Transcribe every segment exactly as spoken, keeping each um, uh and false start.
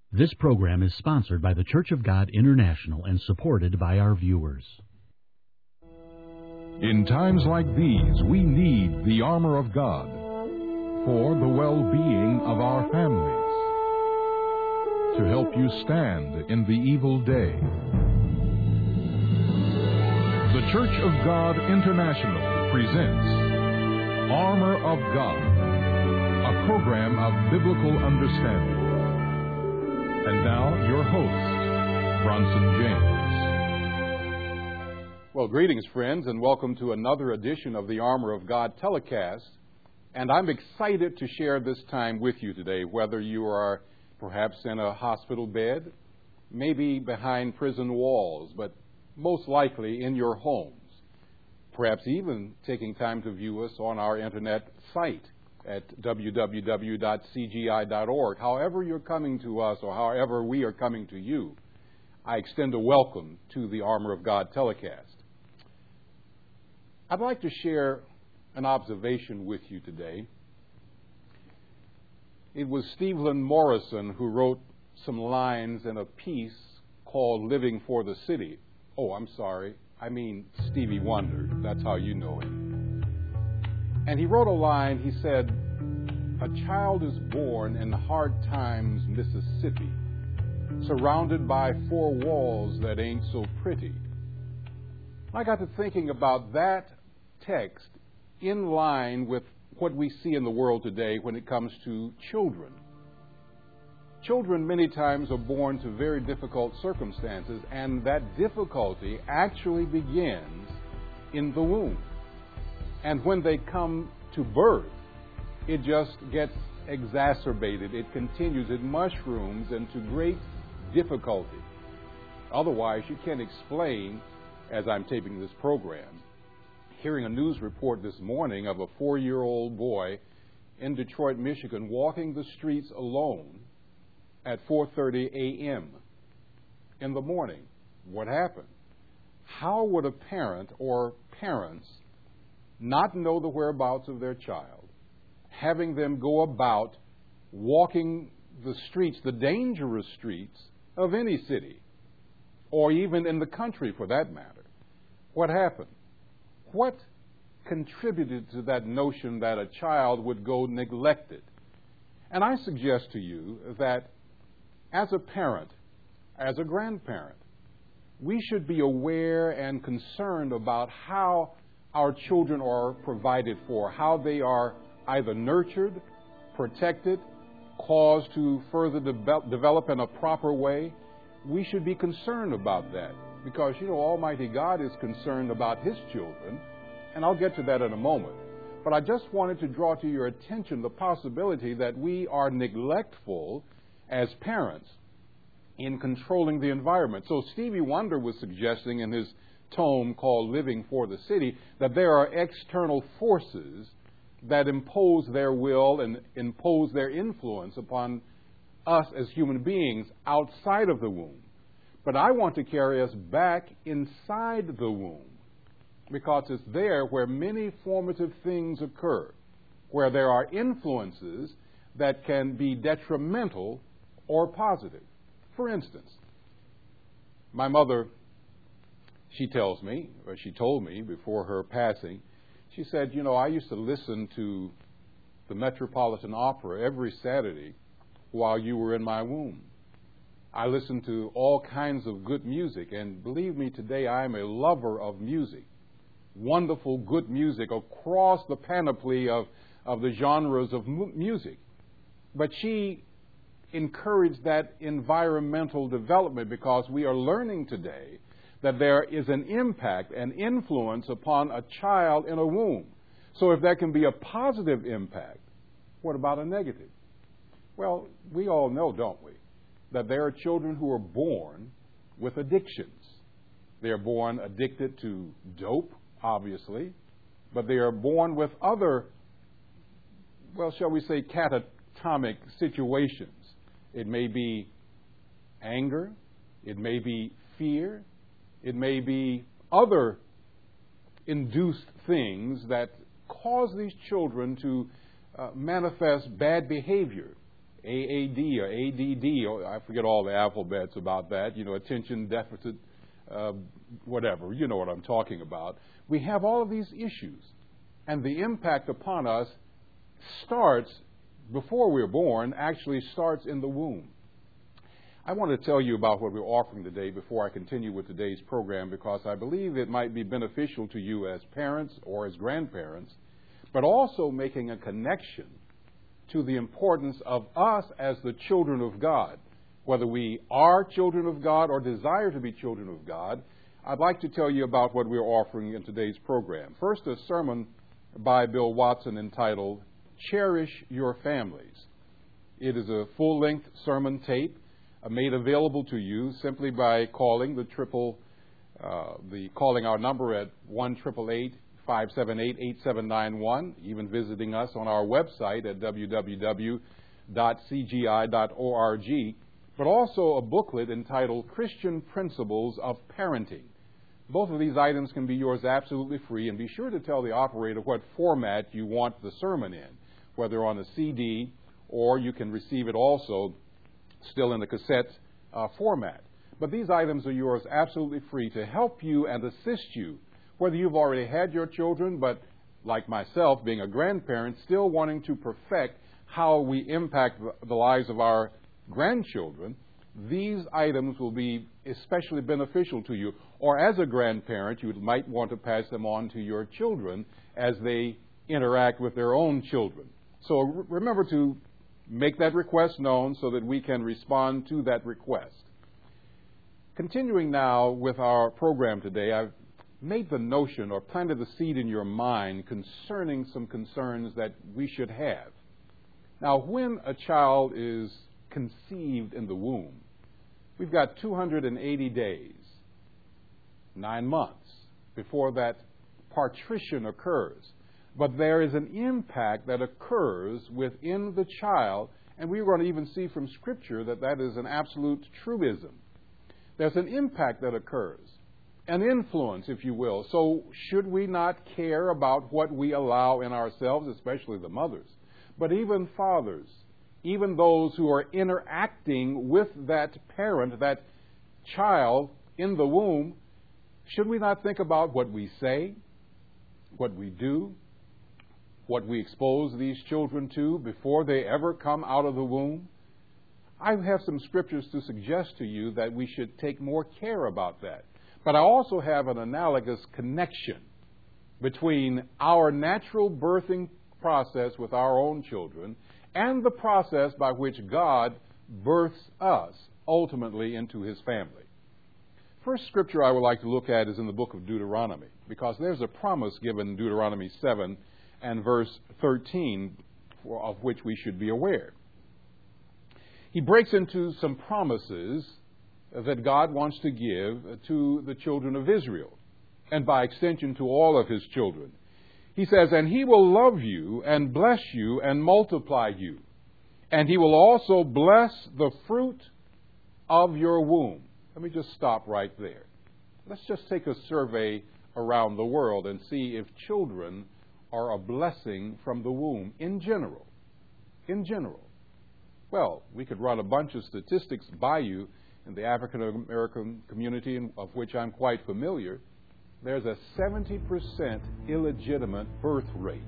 This program is sponsored by the Church of God International and supported by our viewers. In times like these, we need the armor of God for the well-being of our families, to help you stand in the evil day. The Church of God International presents Armor of God, a program of biblical understanding. And now, your host, Bronson James. Well, greetings, friends, and welcome to another edition of the Armor of God telecast. And I'm excited to share this time with you today, whether you are perhaps in a hospital bed, maybe behind prison walls, but most likely in your homes, perhaps even taking time to view us on our internet site at w w w dot c g i dot org. However you're coming to us or however we are coming to you, I extend a welcome to the Armor of God telecast. I'd like to share an observation with you today. It was Stephen Morrison who wrote some lines in a piece called Living for the City. Oh, I'm sorry. I mean Stevie Wonder. That's how you know him. And he wrote a line. He said, "A child is born in hard times, Mississippi, surrounded by four walls that ain't so pretty." I got to thinking about that text in line with what we see in the world today when it comes to children. Children many times are born to very difficult circumstances, and that difficulty actually begins in the womb. And when they come to birth, it just gets exacerbated. It continues, it mushrooms into great difficulty. Otherwise, you can't explain, as I'm taping this program, hearing a news report this morning of a four-year-old boy in Detroit, Michigan, walking the streets alone at four thirty a.m. in the morning. What happened? How would a parent or parents not know the whereabouts of their child, having them go about walking the streets, the dangerous streets of any city, or even in the country for that matter? What happened? What contributed to that notion that a child would go neglected? And I suggest to you that as a parent, as a grandparent, we should be aware and concerned about how our children are provided for, how they are either nurtured, protected, caused to further de- develop in a proper way. We should be concerned about that because, you know, Almighty God is concerned about His children, and I'll get to that in a moment. But I just wanted to draw to your attention the possibility that we are neglectful as parents in controlling the environment. So Stevie Wonder was suggesting in his tome called Living for the City that there are external forces that impose their will and impose their influence upon us as human beings outside of the womb. But I want to carry us back inside the womb because it's there where many formative things occur, where there are influences that can be detrimental or positive. For instance, my mother, she tells me, or she told me before her passing, she said, you know, I used to listen to the Metropolitan Opera every Saturday while you were in my womb. I listened to all kinds of good music, and believe me, today I am a lover of music. Wonderful, good music across the panoply of, of the genres of mu- music. But she encouraged that environmental development because we are learning today that there is an impact, an influence upon a child in a womb. So if there can be a positive impact, what about a negative? Well, we all know, don't we, that there are children who are born with addictions. They are born addicted to dope, obviously, but they are born with other, well, shall we say, catatonic situations. It may be anger, it may be fear, it may be other induced things that cause these children to uh, manifest bad behavior. A A D or A D D, or I forget all the alphabets about that, you know, attention deficit, uh, whatever, you know what I'm talking about. We have all of these issues, and the impact upon us starts before we're born, actually starts in the womb. I want to tell you about what we're offering today before I continue with today's program, because I believe it might be beneficial to you as parents or as grandparents, but also making a connection to the importance of us as the children of God. Whether we are children of God or desire to be children of God, I'd like to tell you about what we're offering in today's program. First, a sermon by Bill Watson entitled, Cherish Your Families. It is a full-length sermon tape uh, made available to you simply by calling the triple, uh, the calling our number at one eight eight eight, five seven eight, eight seven nine one, even visiting us on our website at w w w dot c g i dot org, but also a booklet entitled Christian Principles of Parenting. Both of these items can be yours absolutely free, and be sure to tell the operator what format you want the sermon in, whether on a C D or you can receive it also still in the cassette uh, format. But these items are yours absolutely free to help you and assist you, whether you've already had your children, but like myself, being a grandparent, still wanting to perfect how we impact the lives of our grandchildren. These items will be especially beneficial to you. Or as a grandparent, you might want to pass them on to your children as they interact with their own children. So remember to make that request known so that we can respond to that request. Continuing now with our program today, I've made the notion or planted the seed in your mind concerning some concerns that we should have. Now, when a child is conceived in the womb, we've got two hundred eighty days, nine months, before that partition occurs. But there is an impact that occurs within the child, and we're going to even see from Scripture that that is an absolute truism. There's an impact that occurs, an influence, if you will. So should we not care about what we allow in ourselves, especially the mothers, but even fathers, even those who are interacting with that parent, that child in the womb, should we not think about what we say, what we do, what we expose these children to before they ever come out of the womb? I have some scriptures to suggest to you that we should take more care about that. But I also have an analogous connection between our natural birthing process with our own children and the process by which God births us ultimately into His family. First scripture I would like to look at is in the book of Deuteronomy, because there's a promise given in Deuteronomy seven and verse thirteen of which we should be aware. He breaks into some promises that God wants to give to the children of Israel, and by extension to all of His children. He says, and He will love you and bless you and multiply you, and He will also bless the fruit of your womb. Let me just stop right there. Let's just take a survey around the world and see if children are a blessing from the womb in general. In general. Well, we could run a bunch of statistics by you in the African American community, of which I'm quite familiar. There's a seventy percent illegitimate birth rate.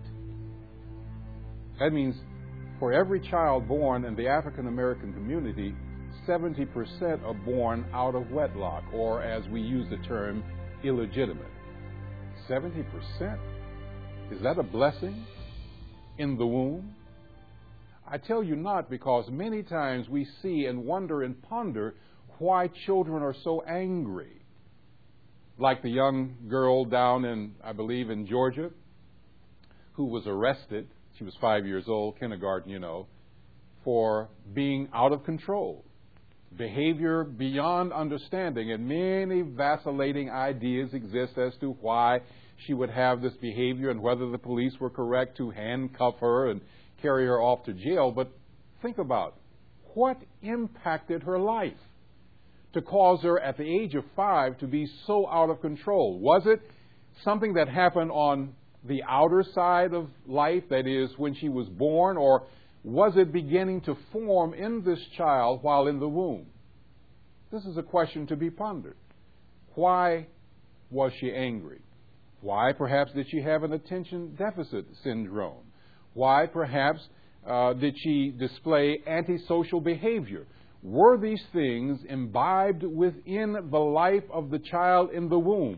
That means for every child born in the African American community, seventy percent are born out of wedlock, or as we use the term, illegitimate. seventy percent? Is that a blessing in the womb? I tell you not, because many times we see and wonder and ponder why children are so angry. Like the young girl down in, I believe, in Georgia, who was arrested. She was five years old, kindergarten, you know, for being out of control. Behavior beyond understanding, and many vacillating ideas exist as to why she would have this behavior and whether the police were correct to handcuff her and carry her off to jail. But think about what impacted her life to cause her at the age of five to be so out of control. Was it something that happened on the outer side of life, that is, when she was born, or was it beginning to form in this child while in the womb? This is a question to be pondered. Why was she angry? Why perhaps did she have an attention deficit syndrome? Why perhaps uh, did she display antisocial behavior? Were these things imbibed within the life of the child in the womb?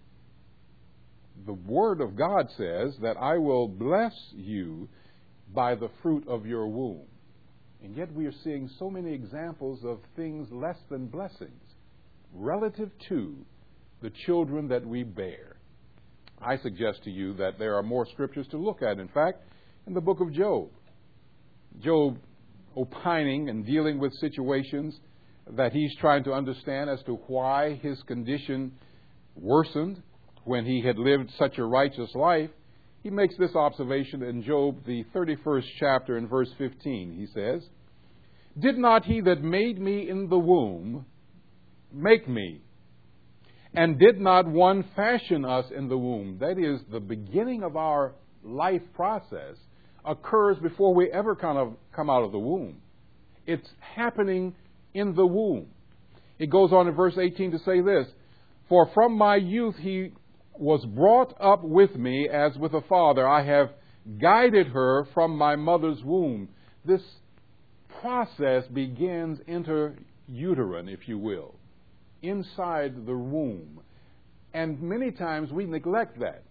The Word of God says that I will bless you by the fruit of your womb. And yet we are seeing so many examples of things less than blessings relative to the children that we bear. I suggest to you that there are more scriptures to look at. In fact, in the book of Job, Job opining and dealing with situations that he's trying to understand as to why his condition worsened when he had lived such a righteous life, he makes this observation in Job, the thirty-first chapter, in verse fifteen. He says, "Did not he that made me in the womb make me? And did not one fashion us in the womb?" That is, the beginning of our life process occurs before we ever kind of come out of the womb. It's happening in the womb. It goes on in verse eighteen to say this, "For from my youth he was brought up with me as with a father. I have guided her from my mother's womb." This process begins interuterine, if you will, inside the womb. And many times we neglect that.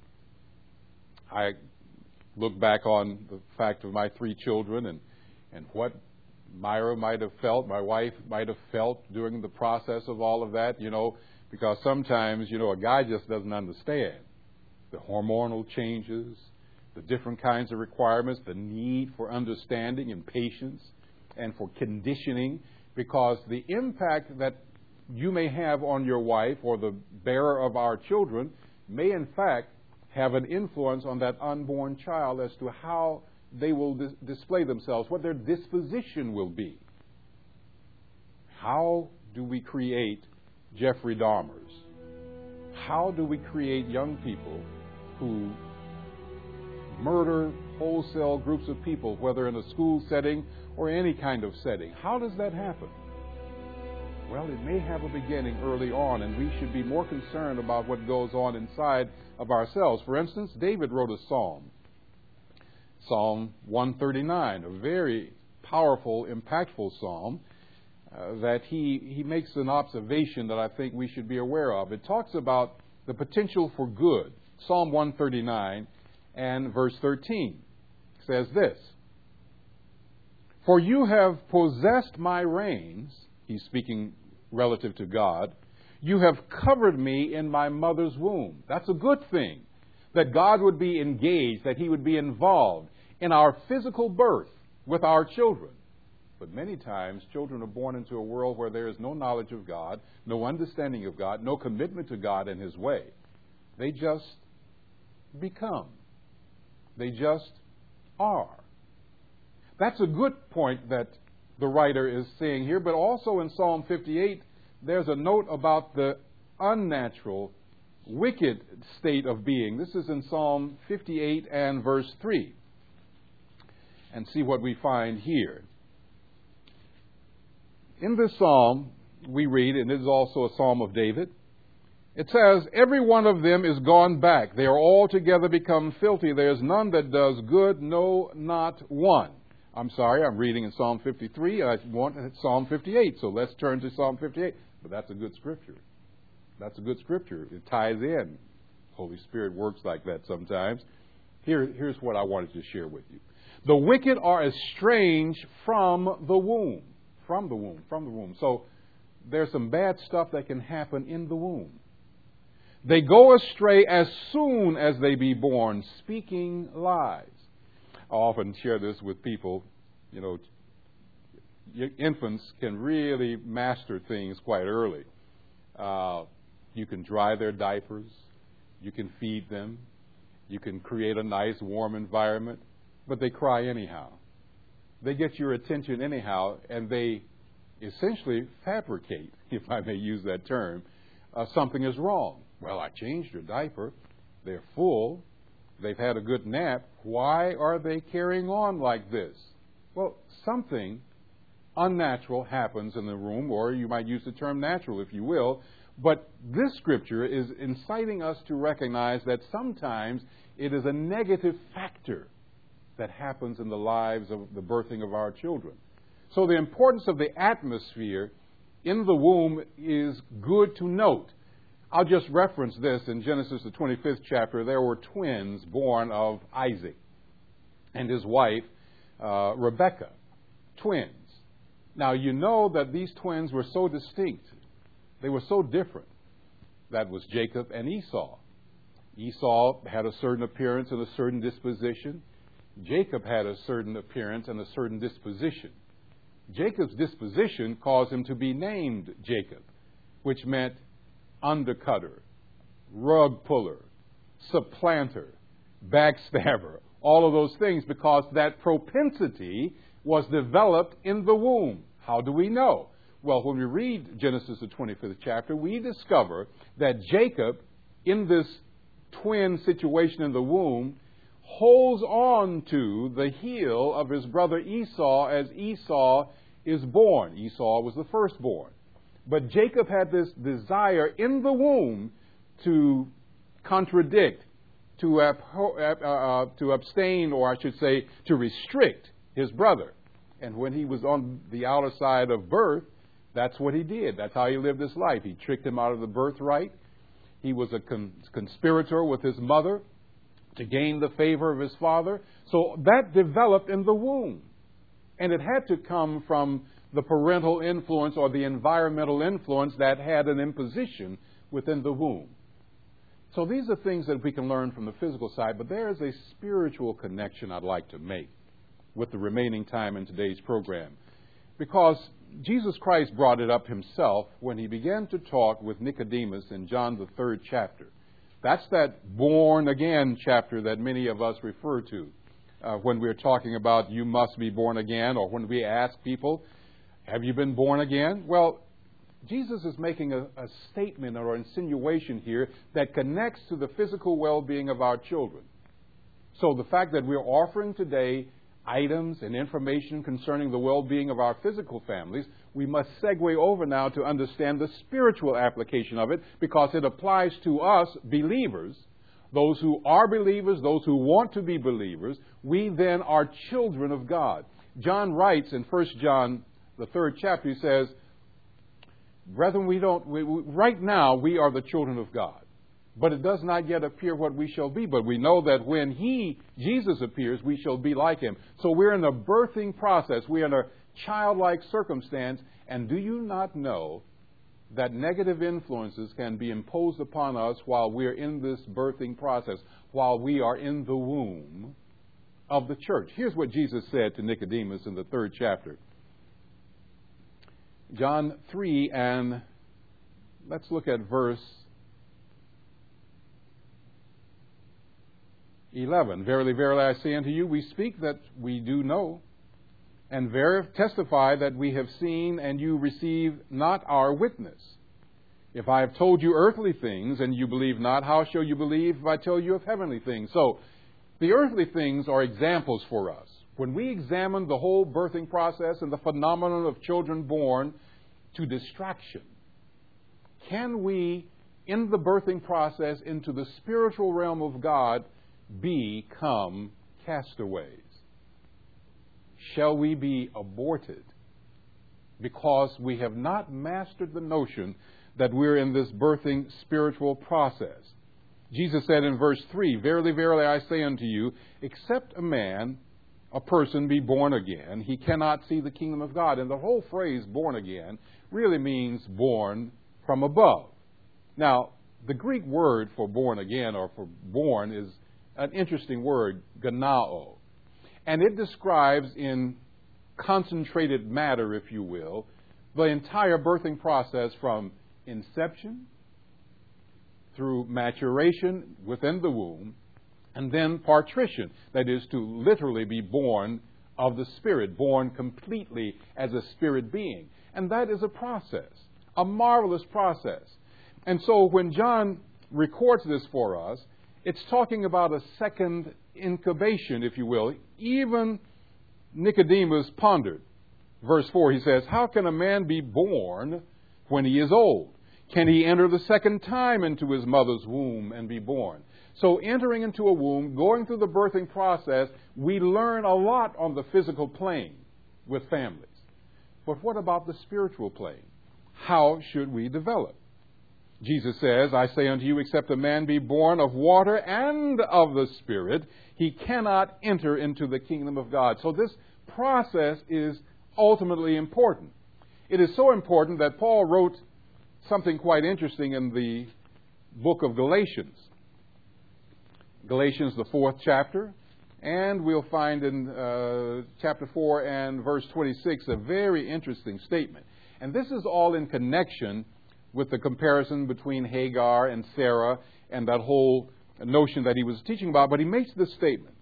I look back on the fact of my three children and, and what Myra might have felt, my wife might have felt during the process of all of that, you know, because sometimes, you know, a guy just doesn't understand the hormonal changes, the different kinds of requirements, the need for understanding and patience and for conditioning, because the impact that you may have on your wife or the bearer of our children may in fact have an influence on that unborn child as to how they will dis- display themselves, what their disposition will be. How do we create Jeffrey Dahmers? How do we create young people who murder wholesale groups of people, whether in a school setting or any kind of setting? How does that happen? Well, it may have a beginning early on, and we should be more concerned about what goes on inside of ourselves. For instance, David wrote a psalm, Psalm one thirty-nine, a very powerful, impactful psalm uh, that he, he makes an observation that I think we should be aware of. It talks about the potential for good. Psalm one thirty-nine and verse thirteen says this, "For you have possessed my reins," he's speaking relative to God, "you have covered me in my mother's womb." That's a good thing, that God would be engaged, that he would be involved in our physical birth with our children. But many times, children are born into a world where there is no knowledge of God, no understanding of God, no commitment to God and his way. They just become. They just are. That's a good point that the writer is saying here, but also in Psalm fifty-eight, there's a note about the unnatural, wicked state of being. This is in Psalm fifty-eight and verse three. And see what we find here. In this psalm, we read, and it is also a psalm of David, it says, "Every one of them is gone back. They are altogether become filthy. There is none that does good, no, not one." I'm sorry, I'm reading in Psalm fifty-three, and I want Psalm fifty-eight, so let's turn to Psalm fifty-eight. But that's a good scripture. That's a good scripture. It ties in. Holy Spirit works like that sometimes. Here, here's what I wanted to share with you. The wicked are estranged from the womb. From the womb. From the womb. So there's some bad stuff that can happen in the womb. They go astray as soon as they be born, speaking lies. I often share this with people. You know, infants can really master things quite early. Uh, you can dry their diapers. You can feed them. You can create a nice, warm environment. But they cry anyhow. They get your attention anyhow, and they essentially fabricate, if I may use that term, uh, something is wrong. Well, I changed your diaper. They're full. They've had a good nap. Why are they carrying on like this? Well, something unnatural happens in the room, or you might use the term natural if you will, but this scripture is inciting us to recognize that sometimes it is a negative factor that happens in the lives of the birthing of our children. So the importance of the atmosphere in the womb is good to note. I'll just reference this. In Genesis, the twenty-fifth chapter, there were twins born of Isaac and his wife, uh, Rebekah. Twins. Now, you know that these twins were so distinct. They were so different. That was Jacob and Esau. Esau had a certain appearance and a certain disposition. Jacob had a certain appearance and a certain disposition. Jacob's disposition caused him to be named Jacob, which meant undercutter, rug puller, supplanter, backstabber, all of those things, because that propensity was developed in the womb. How do we know? Well, when we read Genesis, the twenty-fifth chapter, we discover that Jacob, in this twin situation in the womb, holds on to the heel of his brother Esau as Esau is born. Esau was the firstborn. But Jacob had this desire in the womb to contradict, to, ab- uh, to abstain, or I should say, to restrict his brother. And when he was on the outer side of birth, that's what he did. That's how he lived his life. He tricked him out of the birthright. He was a con- conspirator with his mother to gain the favor of his father. So that developed in the womb. And it had to come from the parental influence or the environmental influence that had an imposition within the womb. So these are things that we can learn from the physical side, but there is a spiritual connection I'd like to make with the remaining time in today's program. Because Jesus Christ brought it up himself when he began to talk with Nicodemus in John the third chapter. That's that born again chapter that many of us refer to uh, when we're talking about you must be born again, or when we ask people, have you been born again? Well, Jesus is making a, a statement or insinuation here that connects to the physical well-being of our children. So the fact that we're offering today items and information concerning the well-being of our physical families, we must segue over now to understand the spiritual application of it, because it applies to us believers, those who are believers, those who want to be believers. We then are children of God. John writes in First John, the third chapter, he says, brethren, we don't, we, we, right now we are the children of God. But it does not yet appear what we shall be. But we know that when He, Jesus, appears, we shall be like Him. So we're in a birthing process. We're in a childlike circumstance. And do you not know that negative influences can be imposed upon us while we're in this birthing process, while we are in the womb of the church? Here's what Jesus said to Nicodemus in the third chapter. John three, and let's look at verse eleven. Verily, verily, I say unto you, we speak that we do know, and verily testify that we have seen, and you receive not our witness. If I have told you earthly things, and you believe not, how shall you believe if I tell you of heavenly things? So, the earthly things are examples for us. When we examine the whole birthing process and the phenomenon of children born to distraction, can we, in the birthing process into the spiritual realm of God, become castaways? Shall we be aborted because we have not mastered the notion that we're in this birthing spiritual process? Jesus said in verse three, verily, verily, I say unto you, except a man, a person be born again, he cannot see the kingdom of God. And the whole phrase born again really means born from above. Now, the Greek word for born again, or for born, is an interesting word, ganao. And it describes in concentrated matter, if you will, the entire birthing process from inception through maturation within the womb, and then partition, that is to literally be born of the Spirit, born completely as a spirit being. And that is a process, a marvelous process. And so when John records this for us, it's talking about a second incubation, if you will, even Nicodemus pondered. Verse four, he says, how can a man be born when he is old? Can he enter the second time into his mother's womb and be born? So entering into a womb, going through the birthing process, we learn a lot on the physical plane with families. But what about the spiritual plane? How should we develop? Jesus says, I say unto you, except a man be born of water and of the Spirit, he cannot enter into the kingdom of God. So this process is ultimately important. It is so important that Paul wrote something quite interesting in the book of Galatians. Galatians, the fourth chapter, and we'll find in uh, chapter four and verse twenty-six a very interesting statement. And this is all in connection with the comparison between Hagar and Sarah and that whole notion that he was teaching about. But he makes this statement.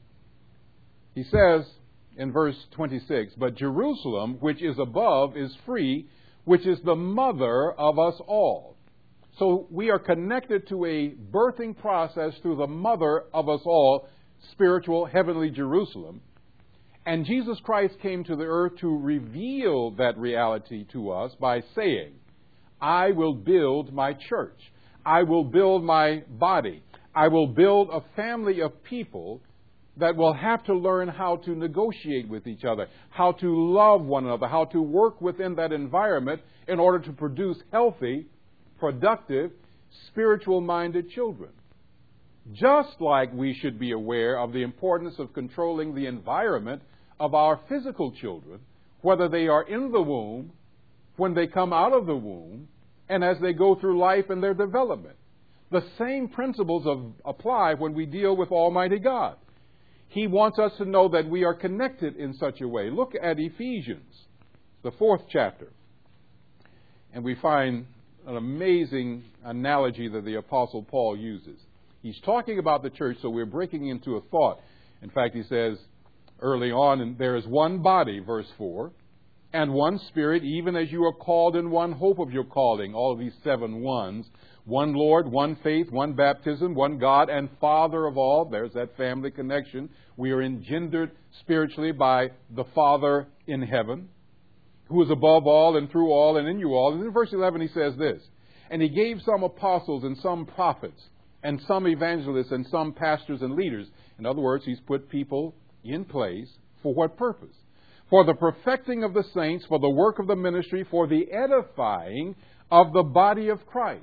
He says in verse twenty-six, but Jerusalem, which is above, is free, which is the mother of us all. So we are connected to a birthing process through the mother of us all, spiritual, heavenly Jerusalem. And Jesus Christ came to the earth to reveal that reality to us by saying, I will build my church. I will build my body. I will build a family of people that will have to learn how to negotiate with each other, how to love one another, how to work within that environment in order to produce healthy, productive, spiritual-minded children. Just like we should be aware of the importance of controlling the environment of our physical children, whether they are in the womb, when they come out of the womb, and as they go through life and their development. The same principles of, apply when we deal with Almighty God. He wants us to know that we are connected in such a way. Look at Ephesians, the fourth chapter. And we find an amazing analogy that the Apostle Paul uses. He's talking about the church, so we're breaking into a thought. In fact, he says early on, and there is one body, verse four, and one Spirit, even as you are called in one hope of your calling. All of these seven ones. One Lord, one faith, one baptism, one God and Father of all. There's that family connection. We are engendered spiritually by the Father in heaven, who is above all and through all and in you all. And in verse eleven he says this, and he gave some apostles and some prophets and some evangelists and some pastors and leaders. In other words, he's put people in place for what purpose? For the perfecting of the saints, for the work of the ministry, for the edifying of the body of Christ.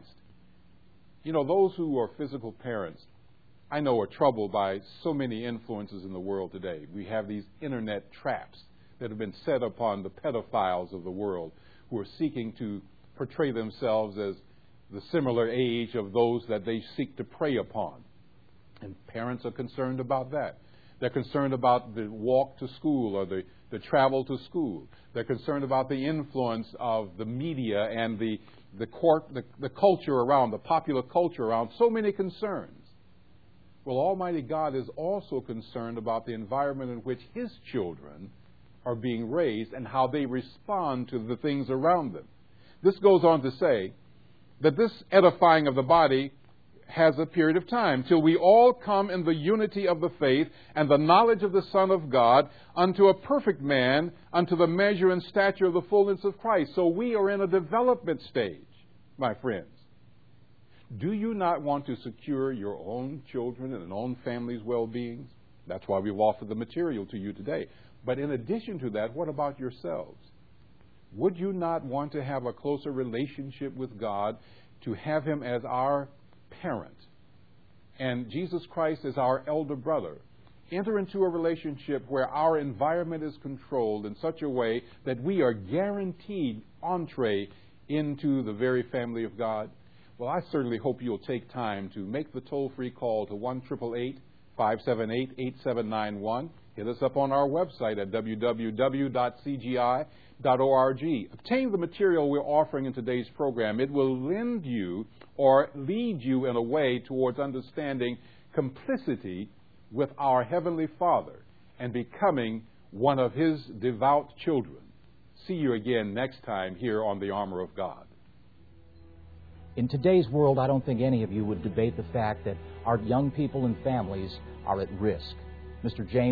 You know, those who are physical parents, I know, are troubled by so many influences in the world today. We have these internet traps that have been set upon the pedophiles of the world who are seeking to portray themselves as the similar age of those that they seek to prey upon. And parents are concerned about that. They're concerned about the walk to school or the, the travel to school. They're concerned about the influence of the media and the the, court, the the culture around, the popular culture around. So many concerns. Well, Almighty God is also concerned about the environment in which His children are being raised and how they respond to the things around them. This goes on to say that this edifying of the body has a period of time, till we all come in the unity of the faith and the knowledge of the Son of God unto a perfect man, unto the measure and stature of the fullness of Christ. So we are in a development stage, my friends. Do you not want to secure your own children and own family's well-being? That's why we've offered the material to you today. But in addition to that, what about yourselves? Would you not want to have a closer relationship with God, to have Him as our parent, and Jesus Christ is our elder brother? Enter into a relationship where our environment is controlled in such a way that we are guaranteed entree into the very family of God. Well, I certainly hope you'll take time to make the toll-free call to one eight eight eight, five seven eight, eight seven nine one. Hit us up on our website at w w w dot c g i dot org. Obtain the material we're offering in today's program. It will lend you or lead you in a way towards understanding complicity with our Heavenly Father and becoming one of His devout children. See you again next time here on The Armor of God. In today's world, I don't think any of you would debate the fact that our young people and families are at risk. Mister James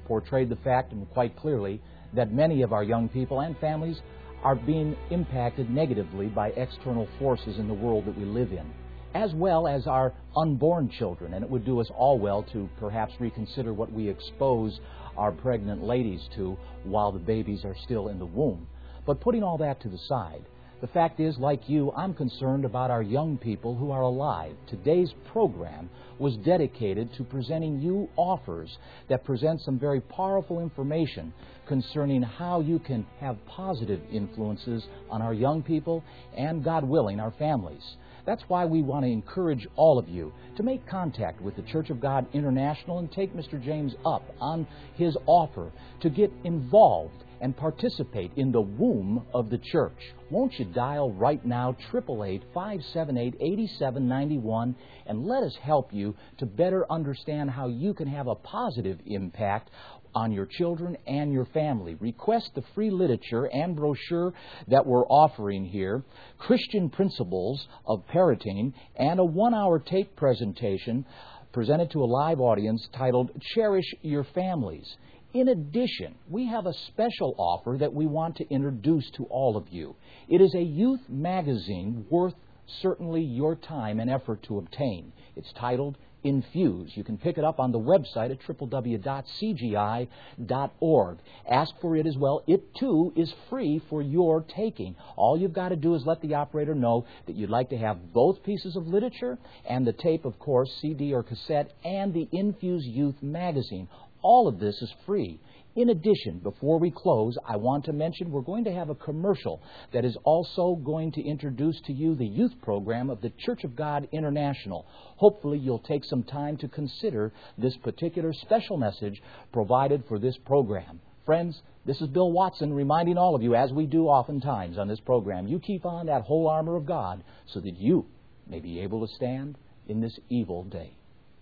portrayed the fact, and quite clearly, that many of our young people and families are being impacted negatively by external forces in the world that we live in, as well as our unborn children. And it would do us all well to perhaps reconsider what we expose our pregnant ladies to while the babies are still in the womb. But putting all that to the side, the fact is, like you, I'm concerned about our young people who are alive. Today's program was dedicated to presenting you offers that present some very powerful information concerning how you can have positive influences on our young people and, God willing, our families. That's why we want to encourage all of you to make contact with the Church of God International and take Mister James up on his offer to get involved and participate in the womb of the church. Won't you dial right now, eight eight eight, five seven eight, eight seven nine one, and let us help you to better understand how you can have a positive impact on your children and your family. Request the free literature and brochure that we're offering here, Christian Principles of Parenting, and a one-hour tape presentation presented to a live audience titled Cherish Your Families. In addition, we have a special offer that we want to introduce to all of you. It is a youth magazine worth certainly your time and effort to obtain. It's titled Infuse. You can pick it up on the website at w w w dot c g i dot org. Ask for it as well. It, too, is free for your taking. All you've got to do is let the operator know that you'd like to have both pieces of literature and the tape, of course, C D or cassette, and the Infuse Youth magazine. All of this is free. In addition, before we close, I want to mention we're going to have a commercial that is also going to introduce to you the youth program of the Church of God International. Hopefully you'll take some time to consider this particular special message provided for this program. Friends, this is Bill Watson reminding all of you, as we do oftentimes on this program, you keep on that whole armor of God so that you may be able to stand in this evil day.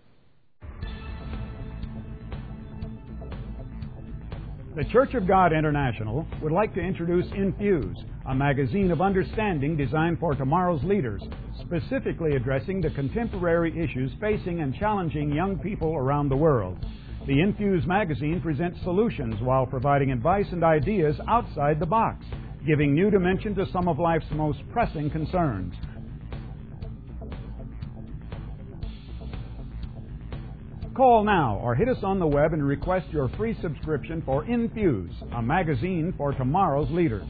The Church of God International would like to introduce Infuse, a magazine of understanding designed for tomorrow's leaders, specifically addressing the contemporary issues facing and challenging young people around the world. The Infuse magazine presents solutions while providing advice and ideas outside the box, giving new dimension to some of life's most pressing concerns. Call now or hit us on the web and request your free subscription for Infuse, a magazine for tomorrow's leaders.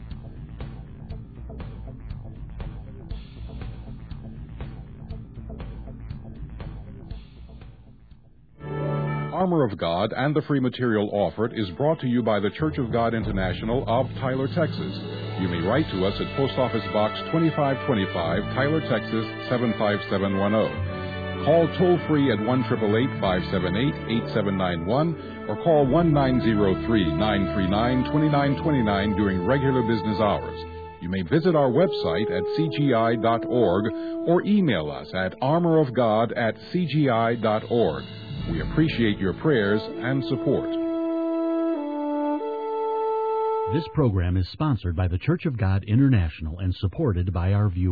Armor of God and the free material offered is brought to you by the Church of God International of Tyler, Texas. You may write to us at Post Office Box twenty-five twenty-five, Tyler, Texas seven five seven one zero. Call toll-free at one eight eight eight, five seven eight, eight seven nine one or call one nine zero three, nine three nine, two nine two nine during regular business hours. You may visit our website at c g i dot org or email us at armorofgod at c g i dot org. We appreciate your prayers and support. This program is sponsored by the Church of God International and supported by our viewers.